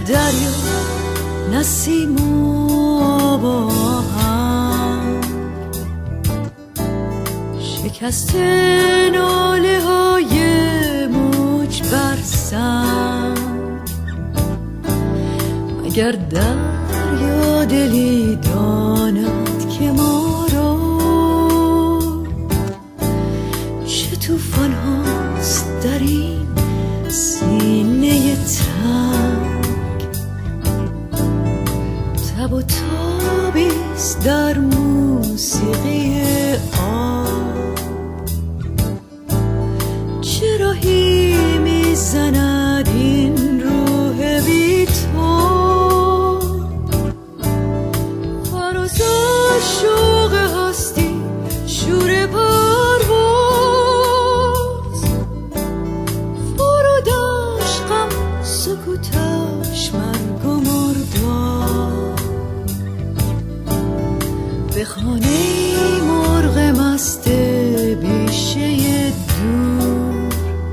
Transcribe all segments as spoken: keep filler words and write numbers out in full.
دریا نسیم و با هم شکست ناله های موج برسن، مگر دریا دلی داند که ما را چه طوفان هاست در این سینه تنگ. تب و تابیست در موسیقی آب، چه راهی میزند این روح بی تو؟ فراز شوق هستی شور پرواز، فرودش غم سکوتش مرگ و مردار. به خانه مرغ مست بیشه دور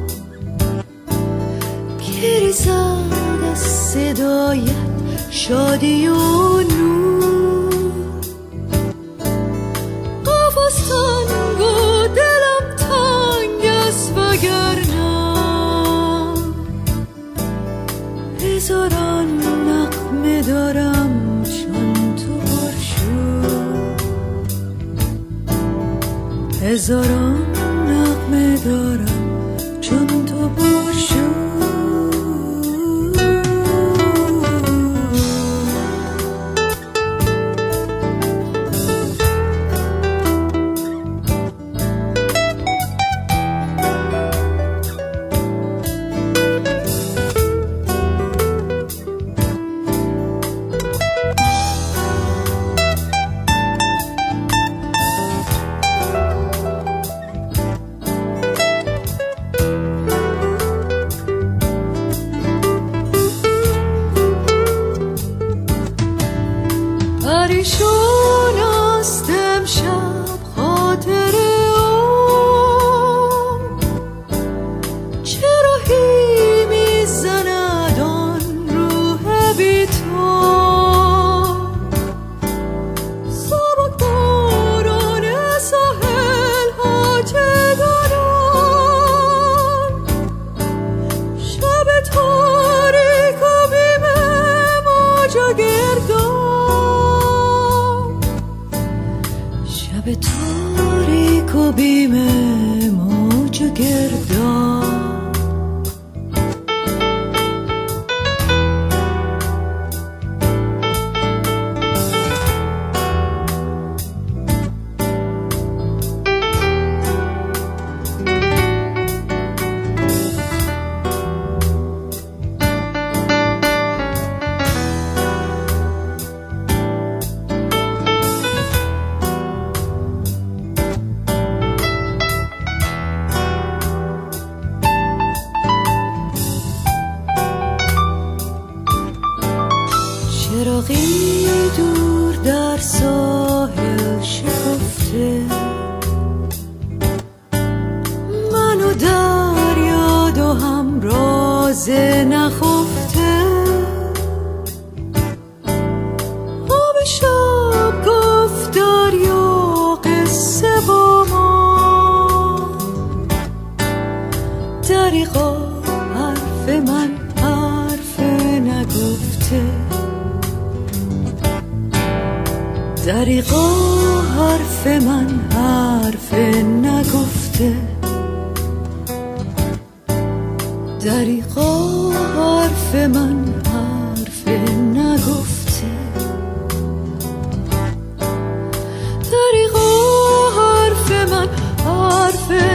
که ریزد از صدایت شادی و نور. قفس تنگ و دلم تنگ است وگرنه هزاران نغمه دارم چون تو پرشور، هزاران نغمه دارم چون تو پرشور. پریشان است امشب خاطر آن، چه راهی میزند آن روح بی تو؟ سبک باران ساحل ها چه دارن، شب تاریک و بیم موج و گردان، شب تاریک و بیم موج و گردان. چراغی دور در ساحل شکفته، من و دریا دو هم راز نخفته. آب شب گفت دریا قصه با ما، دریغا حرف من حرف نگفته، دریغا حرف من حرف نگفته، دریغا حرف من حرف نگفته، دریغا حرف من حرف